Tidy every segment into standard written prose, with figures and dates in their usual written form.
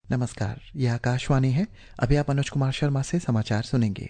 नमस्कार, यह आकाशवाणी है। अभी आप मनोज कुमार शर्मा से समाचार सुनेंगे।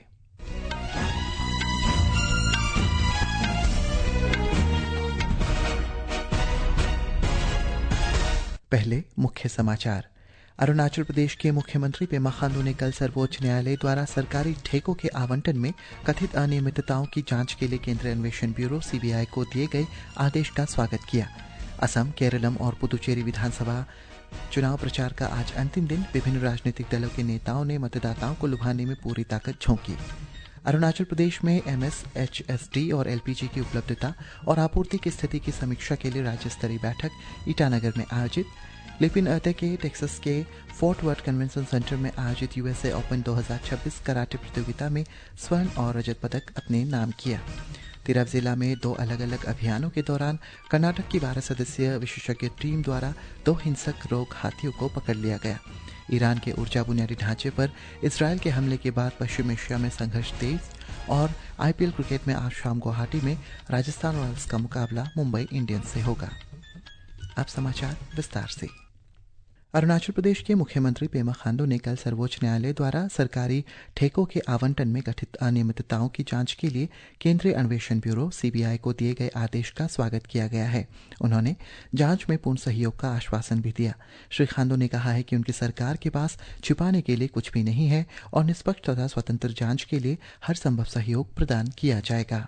पहले मुख्य समाचार। अरुणाचल प्रदेश के मुख्यमंत्री पेमा खांडू ने कल सर्वोच्च न्यायालय द्वारा सरकारी ठेकों के आवंटन में कथित अनियमितताओं की जांच के लिए केंद्रीय अन्वेषण ब्यूरो सीबीआई को दिए गए आदेश का स्वागत किया। असम, केरलम और पुदुचेरी विधानसभा चुनाव प्रचार का आज अंतिम दिन। विभिन्न राजनीतिक दलों के नेताओं ने मतदाताओं को लुभाने में पूरी ताकत झोंकी। अरुणाचल प्रदेश में MSHSD और LPG की उपलब्धता और आपूर्ति की स्थिति की समीक्षा के लिए राज्य स्तरीय बैठक ईटानगर में आयोजित। लिपिन अते के टेक्सास के फोर्ट वर्थ कन्वेंशन सेंटर में आयोजित USA ओपन 2026 कराटे प्रतियोगिता में स्वर्ण और रजत पदक अपने नाम किया। तिरप जिला में 2 अलग अलग अभियानों के दौरान कर्नाटक की 12 सदस्यीय विशेषज्ञ टीम द्वारा 2 हिंसक रोग हाथियों को पकड़ लिया गया। ईरान के ऊर्जा बुनियादी ढांचे पर इजरायल के हमले के बाद पश्चिम एशिया में संघर्ष तेज। और IPL क्रिकेट में आज शाम गुवाहाटी में राजस्थान रॉयल्स का मुकाबला मुंबई इंडियंस से होगा। अब समाचार विस्तार से। अरुणाचल प्रदेश के मुख्यमंत्री पेमा खांडू ने कल सर्वोच्च न्यायालय द्वारा सरकारी ठेकों के आवंटन में कथित अनियमितताओं की जांच के लिए केंद्रीय अन्वेषण ब्यूरो CBI को दिए गए आदेश का स्वागत किया गया है। उन्होंने जांच में पूर्ण सहयोग का आश्वासन भी दिया। श्री खांडू ने कहा है कि उनकी सरकार के पास छिपाने के लिए कुछ भी नहीं है और निष्पक्ष तथा स्वतंत्र जांच के लिए हर संभव सहयोग प्रदान किया जाएगा।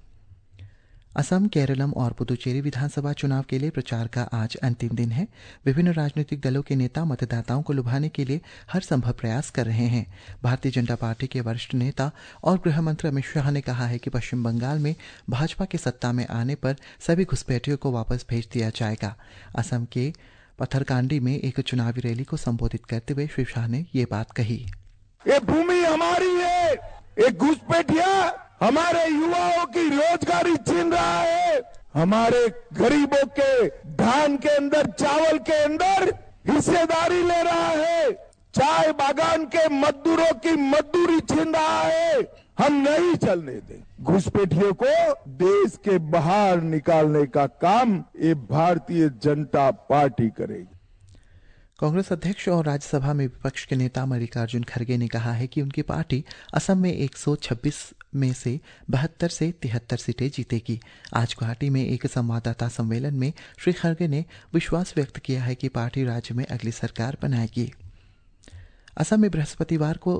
असम, केरलम और पुदुचेरी विधानसभा चुनाव के लिए प्रचार का आज अंतिम दिन है। विभिन्न राजनीतिक दलों के नेता मतदाताओं को लुभाने के लिए हर संभव प्रयास कर रहे हैं। भारतीय जनता पार्टी के वरिष्ठ नेता और गृह मंत्री अमित शाह ने कहा है कि पश्चिम बंगाल में भाजपा के सत्ता में आने पर सभी घुसपैठियों को वापस भेज दिया जाएगा। असम के पथरकांडी में एक चुनावी रैली को संबोधित करते हुए श्री शाह ने ये बात कही। ये भूमि हमारी है, एक घुसपैठिया हमारे युवाओं की रोजगारी छीन रहा है, हमारे गरीबों के धान के अंदर, चावल के अंदर हिस्सेदारी ले रहा है, चाय बागान के मजदूरों की मजदूरी छीन रहा है। हम नहीं चलने दें। घुसपैठियों को देश के बाहर निकालने का काम ये भारतीय जनता पार्टी करेगी। कांग्रेस अध्यक्ष और राज्यसभा में विपक्ष के नेता मल्लिकार्जुन खड़गे ने कहा है कि उनकी पार्टी असम में 126 में से 72 से 73 सीटें जीतेगी। आज गुवाहाटी में एक संवाददाता सम्मेलन में श्री खड़गे ने विश्वास व्यक्त किया है कि पार्टी राज्य में अगली सरकार बनाएगी। असम में बृहस्पतिवार को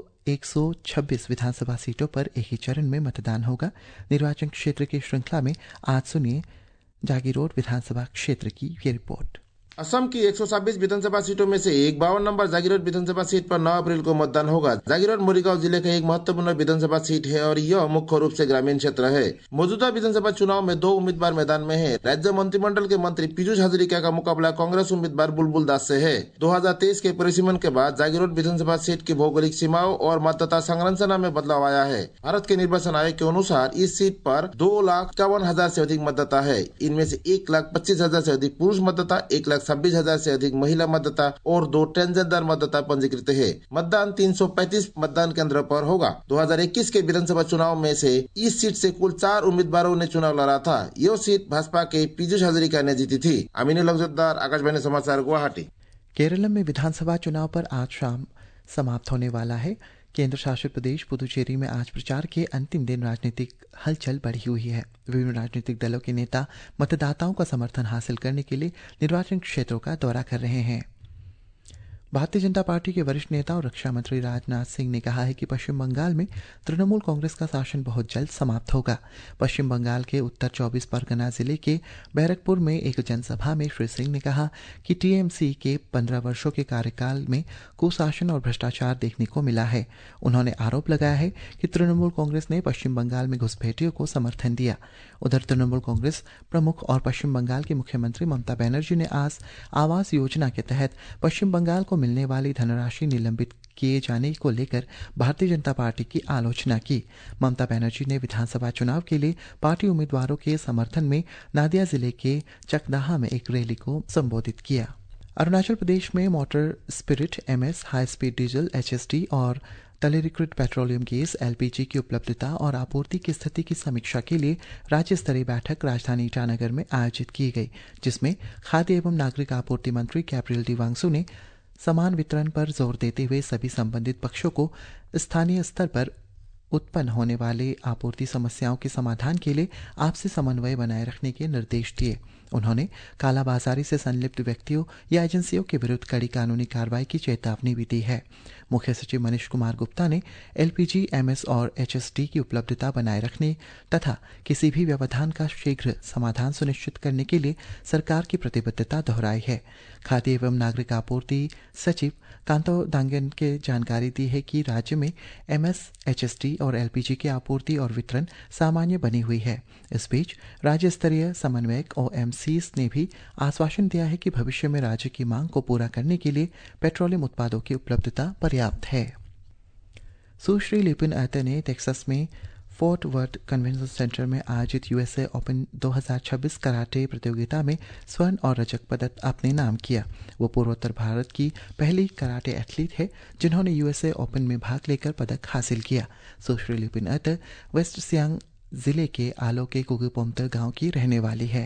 126 विधानसभा सीटों पर एक ही चरण में मतदान होगा। निर्वाचन क्षेत्र की श्रृंखला में आज सुनिए जागीरोड विधानसभा क्षेत्र की ये रिपोर्ट। असम की 126 विधानसभा सीटों में से 52 नंबर जागीरोड विधानसभा सीट पर 9 अप्रैल को मतदान होगा। जागीरोड मोरीगांव जिले का एक महत्वपूर्ण विधानसभा सीट है और यह मुख्य रूप से ग्रामीण क्षेत्र है। मौजूदा विधानसभा चुनाव में 2 उम्मीदवार मैदान में है। राज्य मंत्रिमंडल के मंत्री पीयूष हजारिका का मुकाबला कांग्रेस उम्मीदवार बुलबुल दास से है। 2023 के परिसीमन के बाद जागीरोड विधानसभा सीट की भौगोलिक सीमाओं और मतदाता संरचना में बदलाव आया है। भारत के निर्वाचन आयोग के अनुसार इस सीट पर 2,51,000 से अधिक मतदाता है। इनमें से 1,25,000 से अधिक पुरुष मतदाता, 1,26,000 से अधिक महिला मतदाता और 2 ट्रांसजेंडर मतदाता पंजीकृत है। मतदान 335 मतदान केंद्र पर होगा। 2021 के विधानसभा चुनाव में से इस सीट से कुल 4 उम्मीदवारों ने चुनाव लड़ा था। यह सीट भाजपा के पीयूष हजारिका ने जीती थी। अमीनुल हक जोद्दार, आकाशवाणी समाचार, गुवाहाटी। केरलम में विधानसभा चुनाव पर आज शाम समाप्त होने वाला है। केंद्र शासित प्रदेश पुदुचेरी में आज प्रचार के अंतिम दिन राजनीतिक हलचल बढ़ी हुई है। विभिन्न राजनीतिक दलों के नेता मतदाताओं का समर्थन हासिल करने के लिए निर्वाचन क्षेत्रों का दौरा कर रहे हैं। भारतीय जनता पार्टी के वरिष्ठ नेता और रक्षा मंत्री राजनाथ सिंह ने कहा है कि पश्चिम बंगाल में तृणमूल कांग्रेस का शासन बहुत जल्द समाप्त होगा। पश्चिम बंगाल के उत्तर 24 परगना जिले के बैरकपुर में एक जनसभा में श्री सिंह ने कहा कि TMC के 15 वर्षों के कार्यकाल में कुशासन और भ्रष्टाचार देखने को मिला है। उन्होंने आरोप लगाया है कि तृणमूल कांग्रेस ने पश्चिम बंगाल में घुसपैठियों को समर्थन दिया। उधर तृणमूल कांग्रेस प्रमुख और पश्चिम बंगाल की मुख्यमंत्री ममता बनर्जी ने आज आवास योजना के तहत पश्चिम बंगाल को मिलने वाली धनराशि निलंबित किए जाने को लेकर भारतीय जनता पार्टी की आलोचना की। ममता बनर्जी ने विधानसभा चुनाव के लिए पार्टी उम्मीदवारों के समर्थन में नादिया जिले के चकदाहा में एक रैली को संबोधित किया। अरुणाचल प्रदेश में motor spirit, MS, high speed diesel, HSD और तैलीकृत पेट्रोलियम गैस LPG की उपलब्धता और आपूर्ति की स्थिति की समीक्षा के लिए राज्य स्तरीय बैठक राजधानी ईटानगर में आयोजित की गई, जिसमें खाद्य एवं नागरिक आपूर्ति मंत्री कैप्रियल डी वांगसू ने समान वितरण पर जोर देते हुए सभी संबंधित पक्षों को स्थानीय स्तर पर उत्पन्न होने वाले आपूर्ति समस्याओं के समाधान के लिए आपसी समन्वय बनाए रखने के निर्देश दिए। उन्होंने कालाबाजारी से संलिप्त व्यक्तियों या एजेंसियों के विरुद्ध कड़ी कानूनी कार्रवाई की चेतावनी भी दी है। मुख्य सचिव मनीष कुमार गुप्ता ने एलपीजी, एमएस और एचएसडी की उपलब्धता बनाए रखने तथा किसी भी व्यवधान का शीघ्र समाधान सुनिश्चित करने के लिए सरकार की प्रतिबद्धता दोहराई है। खाद्य एवं नागरिक आपूर्ति सचिव कांतो दांगन के जानकारी दी है कि राज्य में एमएस, एचएसडी और एलपीजी की आपूर्ति और वितरण सामान्य बनी हुई है। इस बीच राज्य स्तरीय समन्वयक ओएमसीज ने भी आश्वासन दिया है कि भविष्य में राज्य की मांग को पूरा करने के लिए पेट्रोलियम उत्पादों की उपलब्धता पर्याप्त है। सुश्री लिपिन अयते ने टेक्सास में फोर्ट वर्थ कन्वेंशन सेंटर में आयोजित यूएसए ओपन 2026 कराटे प्रतियोगिता में स्वर्ण और रजत पदक अपने नाम किया। वो पूर्वोत्तर भारत की पहली कराटे एथलीट है जिन्होंने यूएसए ओपन में भाग लेकर पदक हासिल किया। सुश्री लिपिन अयते वेस्ट सियांग जिले के आलो के कुगुपोमतर गांव की रहने वाली है।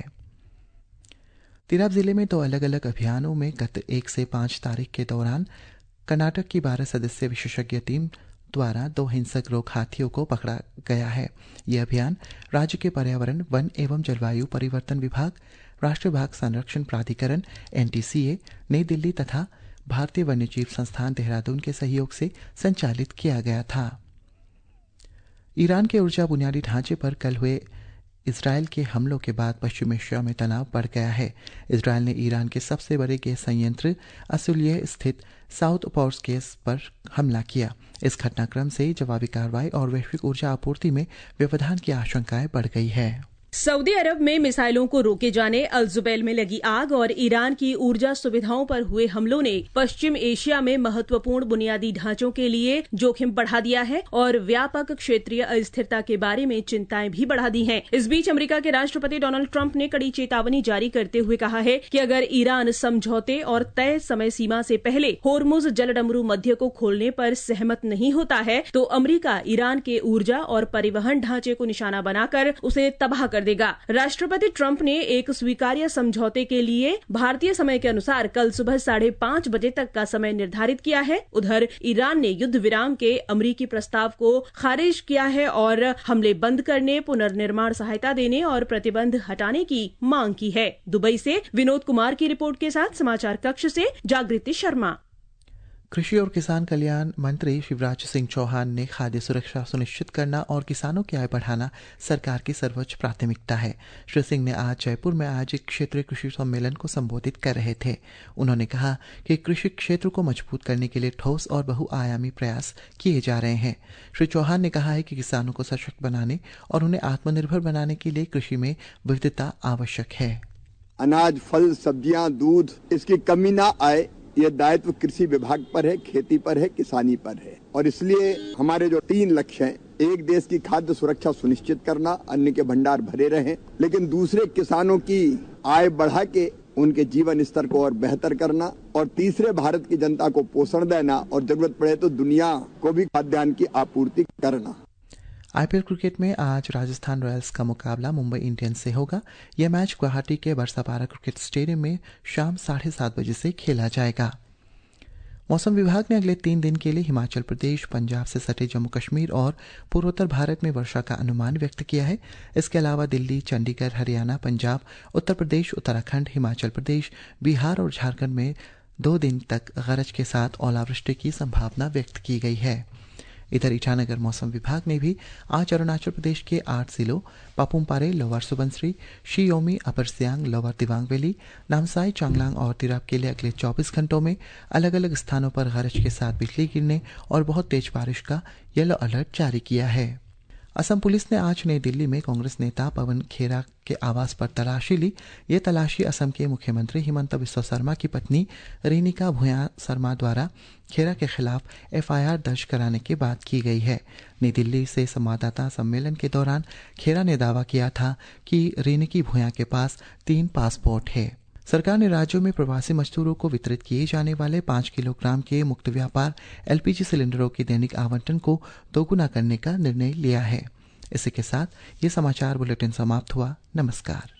तिराप जिले में 2 अलग अलग अभियानों में गत 1 से 5 तारीख के दौरान कर्नाटक की 12 सदस्यीय विशेषज्ञ टीम द्वारा 2 हिंसक रोग हाथियों को पकड़ा गया है। यह अभियान राज्य के पर्यावरण, वन एवं जलवायु परिवर्तन विभाग, राष्ट्रीय बाघ संरक्षण प्राधिकरण एनटीसीए, नई दिल्ली तथा भारतीय वन्यजीव संस्थान देहरादून के सहयोग से संचालित किया गया था। ईरान के ऊर्जा बुनियादी ढांचे पर कल हुए इजरायल के हमलों के बाद पश्चिम एशिया में तनाव बढ़ गया है। इजरायल ने ईरान के सबसे बड़े गैस संयंत्र असुलिये स्थित साउथ पॉर्स गैस पर हमला किया। इस घटनाक्रम से जवाबी कार्रवाई और वैश्विक ऊर्जा आपूर्ति में व्यवधान की आशंकाएं बढ़ गई है। सऊदी अरब में मिसाइलों को रोके जाने, अल जुबैल में लगी आग और ईरान की ऊर्जा सुविधाओं पर हुए हमलों ने पश्चिम एशिया में महत्वपूर्ण बुनियादी ढांचों के लिए जोखिम बढ़ा दिया है और व्यापक क्षेत्रीय अस्थिरता के बारे में चिंताएं भी बढ़ा दी हैं। इस बीच अमेरिका के राष्ट्रपति डोनाल्ड ट्रंप ने कड़ी चेतावनी जारी करते हुए कहा है कि अगर ईरान समझौते और तय समय सीमा से पहले होर्मुज जलडमरू मध्य को खोलने पर सहमत नहीं होता है तो अमेरिका ईरान के ऊर्जा और परिवहन ढांचे को निशाना बनाकर उसे तबाह कर देगा। राष्ट्रपति ट्रंप ने एक स्वीकार्य समझौते के लिए भारतीय समय के अनुसार कल सुबह 5:30 बजे तक का समय निर्धारित किया है। उधर ईरान ने युद्ध विराम के अमेरिकी प्रस्ताव को खारिज किया है और हमले बंद करने, पुनर्निर्माण सहायता देने और प्रतिबंध हटाने की मांग की है। दुबई से विनोद कुमार की रिपोर्ट के साथ समाचार कक्ष से जागृति शर्मा। कृषि और किसान कल्याण मंत्री शिवराज सिंह चौहान ने खाद्य सुरक्षा सुनिश्चित करना और किसानों की आय बढ़ाना सरकार की सर्वोच्च प्राथमिकता है। श्री सिंह ने आज जयपुर में आयोजित क्षेत्रीय कृषि सम्मेलन को संबोधित कर रहे थे। उन्होंने कहा कि कृषि क्षेत्र को मजबूत करने के लिए ठोस और बहुआयामी प्रयास किए जा रहे हैं। श्री चौहान ने कहा है कि किसानों को सशक्त बनाने और उन्हें आत्मनिर्भर बनाने के लिए कृषि में विविधता आवश्यक है। अनाज, फल, सब्जियां, दूध, इसकी कमी ना आए, ये दायित्व कृषि विभाग पर है, खेती पर है, किसानी पर है। और इसलिए हमारे जो 3 लक्ष्य हैं, एक देश की खाद्य सुरक्षा सुनिश्चित करना, अन्न के भंडार भरे रहें, लेकिन दूसरे किसानों की आय बढ़ा के उनके जीवन स्तर को और बेहतर करना, और तीसरे भारत की जनता को पोषण देना और जरूरत पड़े तो दुनिया को भी खाद्यान्न की आपूर्ति करना। आईपीएल क्रिकेट में आज राजस्थान रॉयल्स का मुकाबला मुंबई इंडियंस से होगा। यह मैच गुवाहाटी के बरसापारा क्रिकेट स्टेडियम में शाम 7:30 बजे से खेला जाएगा। मौसम विभाग ने अगले 3 दिन के लिए हिमाचल प्रदेश, पंजाब से सटे जम्मू कश्मीर और पूर्वोत्तर भारत में वर्षा का अनुमान व्यक्त किया है। इसके अलावा दिल्ली, चंडीगढ़, हरियाणा, पंजाब, उत्तर प्रदेश, उत्तराखंड, हिमाचल प्रदेश, बिहार और झारखंड में 2 दिन तक गरज के साथ ओलावृष्टि की संभावना व्यक्त की गई है। इधर ईटानगर मौसम विभाग ने भी आज अरुणाचल प्रदेश के 8 जिलों Papumpare, lower Subansiri, Shi Yomi, upper Siang, lower Dibang valley, Namsai, Changlang और तिराप के लिए अगले 24 घंटों में अलग अलग स्थानों पर गरज के साथ बिजली गिरने और बहुत तेज बारिश का येलो अलर्ट जारी किया है। असम पुलिस ने आज नई दिल्ली में कांग्रेस नेता पवन खेरा के आवास पर तलाशी ली। ये तलाशी असम के मुख्यमंत्री हिमंत बिस्वा शर्मा की पत्नी रेनिका भूया शर्मा द्वारा खेरा के खिलाफ एफआईआर दर्ज कराने के बाद की गई है। नई दिल्ली से संवाददाता सम्मेलन के दौरान खेरा ने दावा किया था कि रेनिकी भूया के पास 3 पासपोर्ट है। सरकार ने राज्यों में प्रवासी मजदूरों को वितरित किए जाने वाले 5 किलोग्राम के मुक्त व्यापार एलपीजी सिलेंडरों के दैनिक आवंटन को दोगुना करने का निर्णय लिया है। इसी के साथ ये समाचार बुलेटिन समाप्त हुआ। नमस्कार।